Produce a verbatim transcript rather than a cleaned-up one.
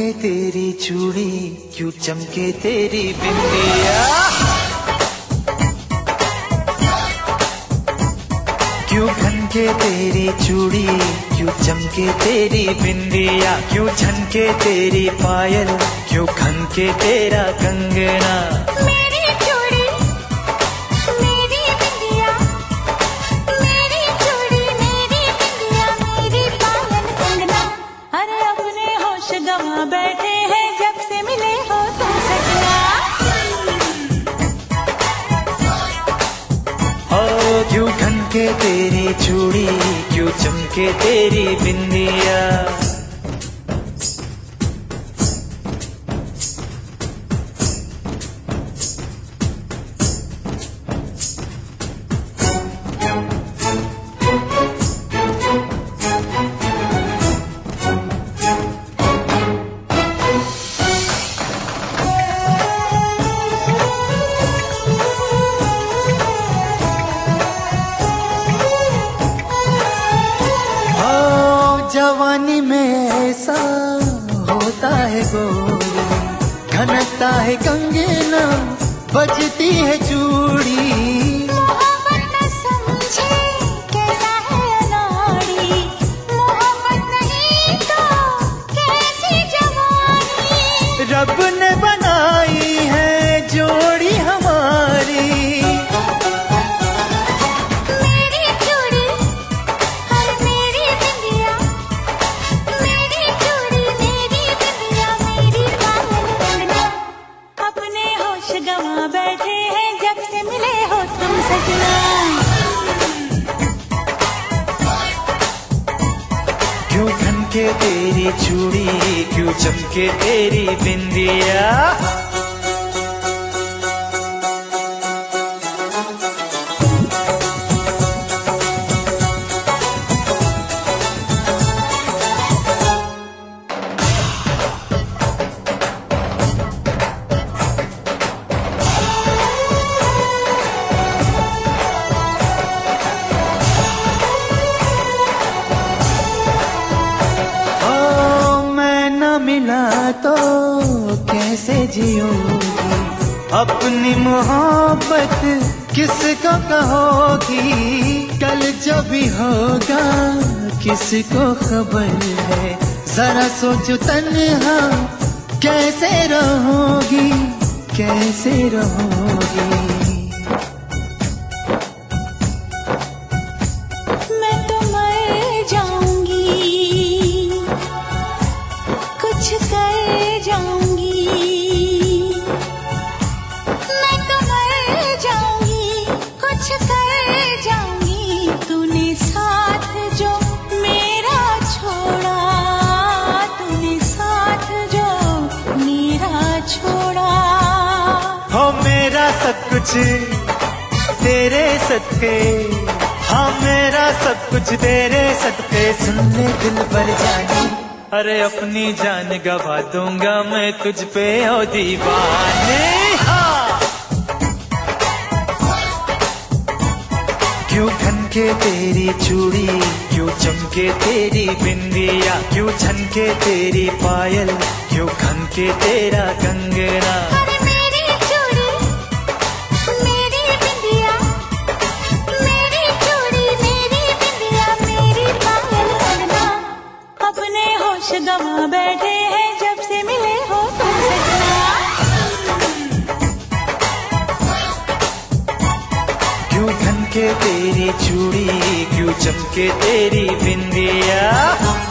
खनके तेरी चूड़ी, क्यों चमके तेरी बिंदिया, क्यों खनके तेरी चूड़ी, क्यों चमके तेरी बिंदिया, क्यों झनके तेरी पायल, क्यों खनके तेरा कंगना। मेरी चूड़ी मेरी बिंदिया, मेरी चूड़ी मेरी बिंदिया, मेरी पायल कंगना। अरे अपने होश गंवा बैठे हैं जब से मिले हो तुम सजना। ओ क्यों खनके तेरी चूड़ी, क्यों चमके तेरी बिंदिया। जवानी में ऐसा होता है गोरी, खनकता है कंगना, बजती है चूड़ी। मोहब्बत न समझे कैसा है अनाड़ी, मोहब्बत नहीं तो कैसी जवानी। रब ने बनाई है जोड़ी हमारी। गंवा बैठे हैं जब से मिले हो तुम सजना। क्यों खनके तेरी चूड़ी, क्यों चमके तेरी बिंदिया। मिला तो कैसे जियोगी, अपनी मोहब्बत किसको कहोगी। कल जो भी होगा किसको खबर है, जरा सोचो तन्हा कैसे रहोगी, कैसे रहोगी। मैं तो मर जाऊंगी, कुछ कर जाऊंगी, मैं तो मर जाऊंगी, कुछ कर जाऊंगी। तूने साथ जो मेरा छोड़ा, तूने साथ जो मेरा छोड़ा। हो मेरा सब कुछ तेरे सदके, हाँ मेरा सब कुछ तेरे सदके। सुन ले दिल भर जानी, अरे अपनी जान गवा दूंगा मैं तुझ पे ओ दीवाने। हाँ क्यों खनके तेरी चूड़ी, क्यों चमके तेरी बिंदिया, क्यों झनके तेरी पायल, क्यों खनके तेरा कंगना। अरे मेरी चूड़ी मेरी बिंदिया, मेरी चूड़ी मेरी बिंदिया, मेरी पायल कंगना। अपने होश गंवा बैठे हैं जब से मिले हो तुम सजना। क्यों खनके तेरी चूड़ी, क्यों चमके तेरी बिंदिया।